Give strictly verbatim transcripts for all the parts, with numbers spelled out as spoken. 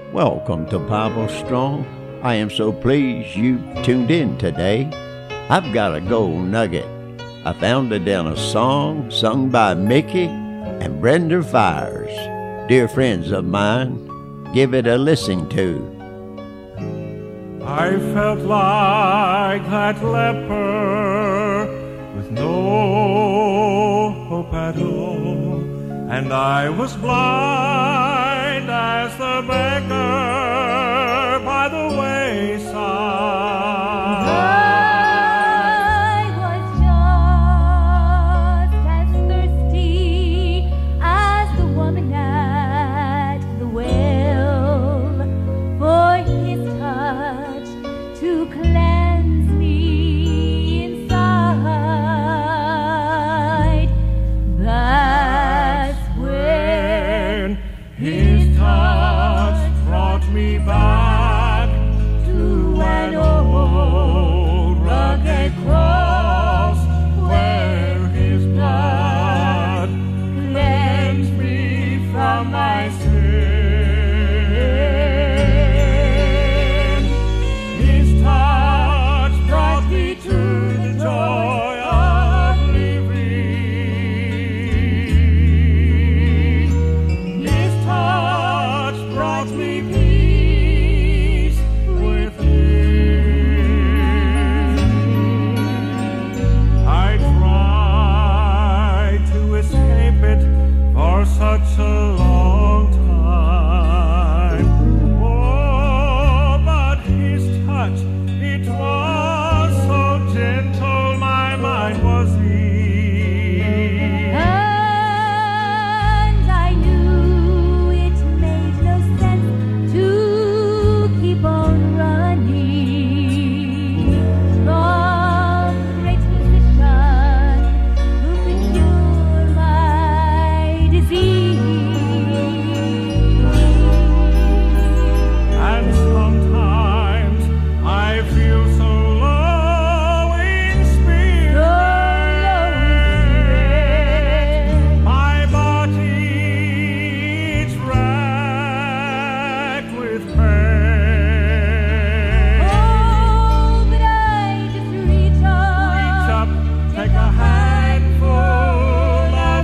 Welcome to Bible Strong. I am so pleased you tuned in today. I've got a gold nugget. I found it in a song sung by Mickey and Brenda Fires. Dear friends of mine, give it a listen to. I felt like that leper with no hope at all, and I was blind as the beggar by the wayside. I was just as thirsty as the woman at the well for his touch to cleanse me inside. That's when his touch brought me back to an old rugged cross where his blood cleansed me from my sin. His touch brought me to the joy of living. His touch brought me peace within. I tried to escape it for such a long time. Oh, but his touch, it was so gentle, my mind was eased. And I knew it made no sense to keep on running from the great physician who could cure my disease. And sometimes I feel so low in spirit. So low in My body's racked with pain. Oh, but I just reach up, Reach up, take a handful of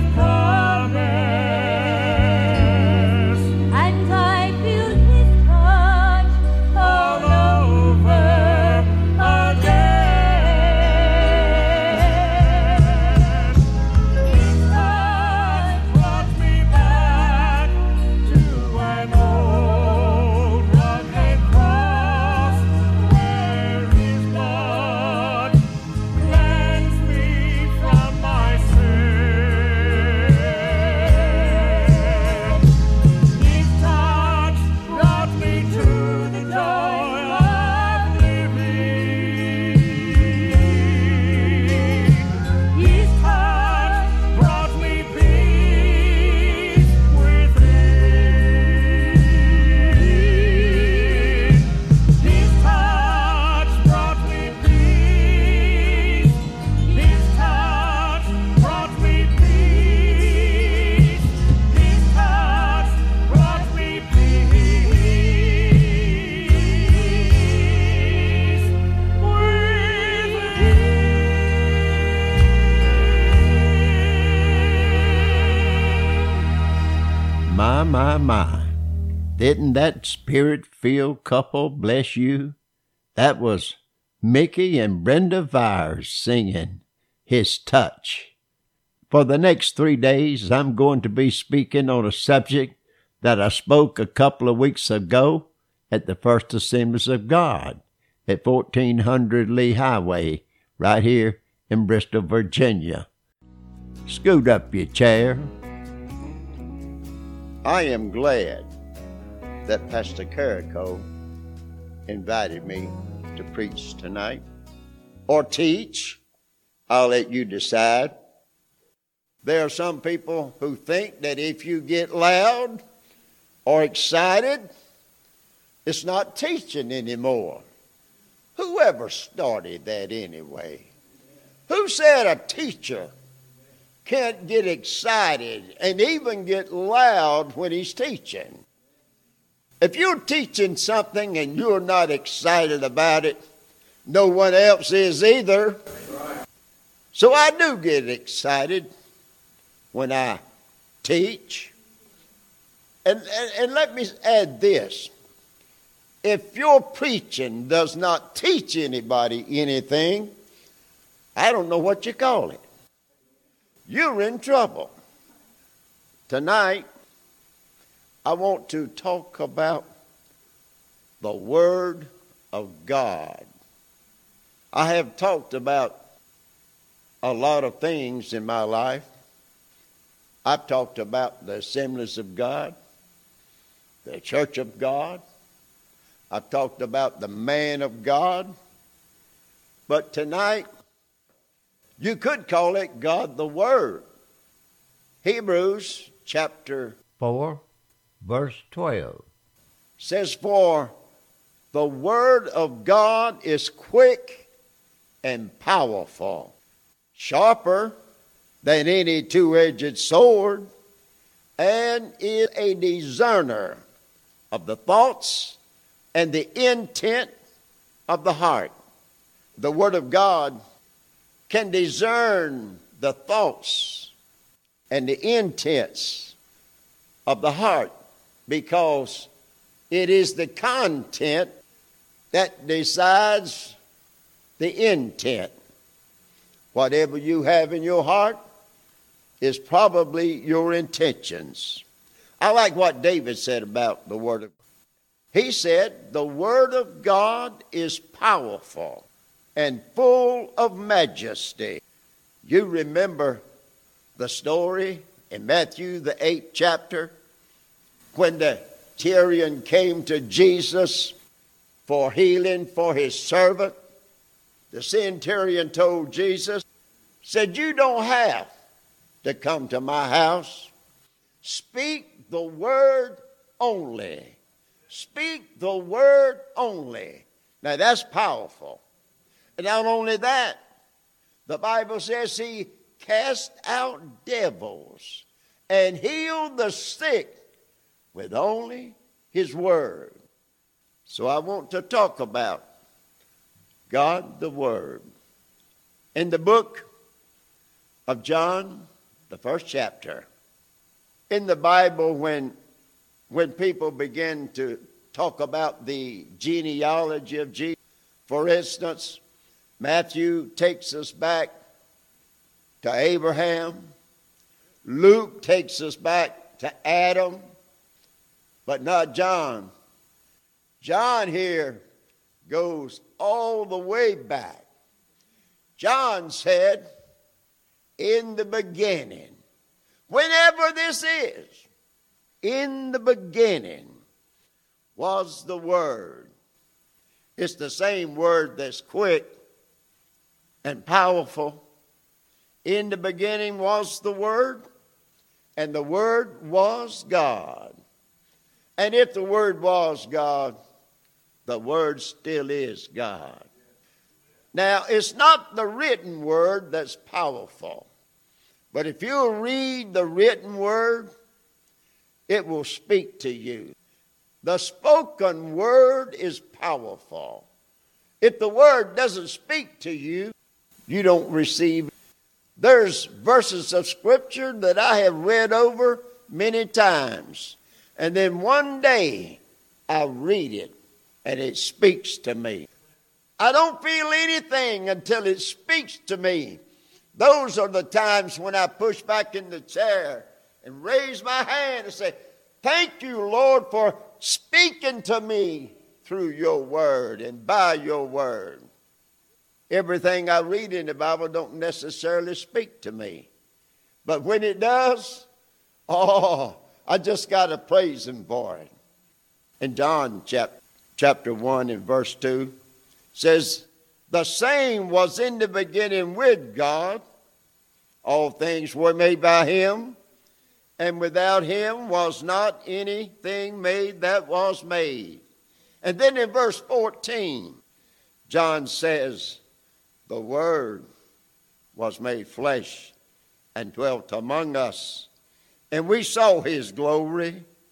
promise, and I feel his touch all over again. His touch brought me back to an old rugged cross where his blood cleansed me from my sin. His touch brought me to the joy of living. His touch brought me peace within. His touch brought me peace. His touch brought me peace. His touch brought me peace within. My, my, my. Didn't that spirit-filled couple bless you? That was Mickey and Brenda Fires singing His Touch. For the next three days, I'm going to be speaking on a subject that I spoke a couple of weeks ago at the First Assemblies of God at fourteen hundred Lee Highway right here in Bristol, Virginia. Scoot up your chair. I am glad that Pastor Carrico invited me to preach tonight or teach. I'll let you decide. There are some people who think that if you get loud or excited, it's not teaching anymore. Whoever started that anyway? Who said a teacher can't get excited and even get loud when he's teaching? If you're teaching something and you're not excited about it, no one else is either. So I do get excited when I teach. And, and, and let me add this. If your preaching does not teach anybody anything, I don't know what you call it. You're in trouble. Tonight, I want to talk about the Word of God. I have talked about a lot of things in my life. I've talked about the Assemblies of God, the Church of God. I've talked about the man of God. But tonight, you could call it God the Word. Hebrews chapter four, verse twelve says, "For the Word of God is quick and powerful, sharper than any two-edged sword, and is a discerner of the thoughts and the intent of the heart." The Word of God can discern the thoughts and the intents of the heart, because it is the content that decides the intent. Whatever you have in your heart is probably your intentions. I like what David said about the Word of God. He said, "The Word of God is powerful and full of majesty." You remember the story in Matthew, the eighth chapter, when the centurion came to Jesus for healing for his servant. The centurion told Jesus, said, "You don't have to come to my house. Speak the word only. Speak the word only." Now that's powerful. And not only that, the Bible says he cast out devils and healed the sick with only his word. So I want to talk about God the Word. In the book of John, the first chapter, in the Bible, when, when people begin to talk about the genealogy of Jesus, for instance, Matthew takes us back to Abraham. Luke takes us back to Adam, but not John. John here goes all the way back. John said, "In the beginning," whenever this is, in the beginning was the Word. It's the same word that's quick and powerful. In the beginning was the Word, and the Word was God. And if the Word was God, the Word still is God. Now, it's not the written Word that's powerful, but if you read the written Word, it will speak to you. The spoken Word is powerful. If the Word doesn't speak to you, you don't receive it. There's verses of Scripture that I have read over many times, and then one day I read it and it speaks to me. I don't feel anything until it speaks to me. Those are the times when I push back in the chair and raise my hand and say, "Thank you, Lord, for speaking to me through your word and by your word." Everything I read in the Bible don't necessarily speak to me. But when it does, oh, I just got to praise him for it. In John chapter, chapter one and verse two says, "The same was in the beginning with God. All things were made by him, and without him was not anything made that was made." And then in verse fourteen, John says, "The Word was made flesh and dwelt among us, and we saw his glory,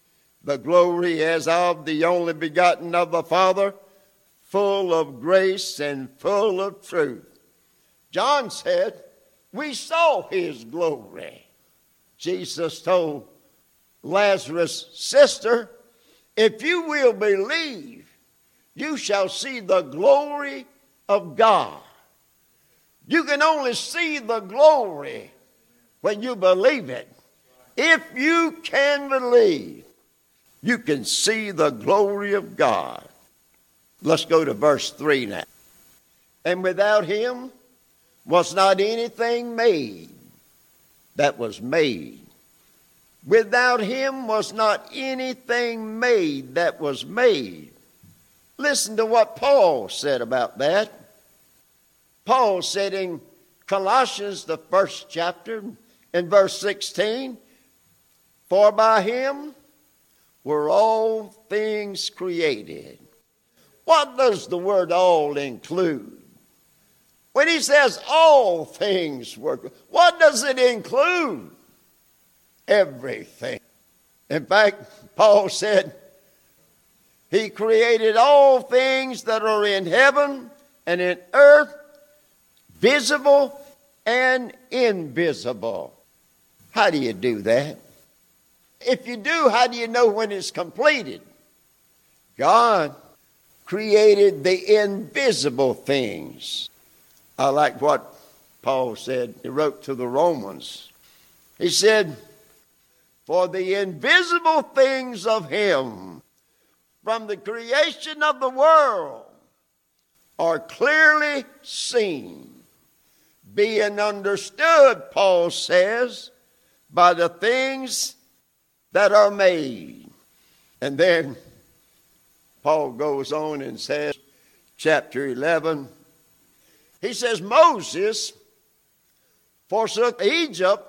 The glory as of the only begotten of the Father, full of grace and full of truth. John said, we saw his glory. Jesus told Lazarus' sister, if you will believe, you shall see the glory of God. You can only see the glory when you believe it. If you can believe, you can see the glory of God. Let's go to verse three now. And without him was not anything made that was made. Without him was not anything made that was made. Listen to what Paul said about that. Paul said in Colossians, the first chapter, in verse sixteen, for by him were all things created. What does the word all include? When he says all things were, what does it include? Everything. In fact, Paul said he created all things that are in heaven and in earth, visible and invisible. How do you do that? If you do, how do you know when it's completed? God created the invisible things. I like what Paul said. He wrote to the Romans. He said, for the invisible things of him from the creation of the world are clearly seen, being understood, Paul says, by the things that are made. And then Paul goes on and says, chapter eleven, he says, Moses forsook Egypt,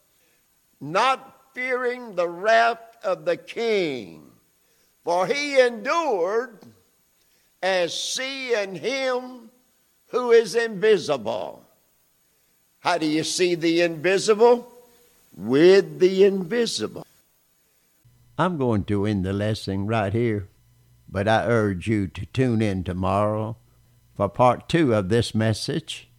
not fearing the wrath of the king, for he endured as seeing him who is invisible. How do you see the invisible? With the invisible. I'm going to end the lesson right here, but I urge you to tune in tomorrow for part two of this message.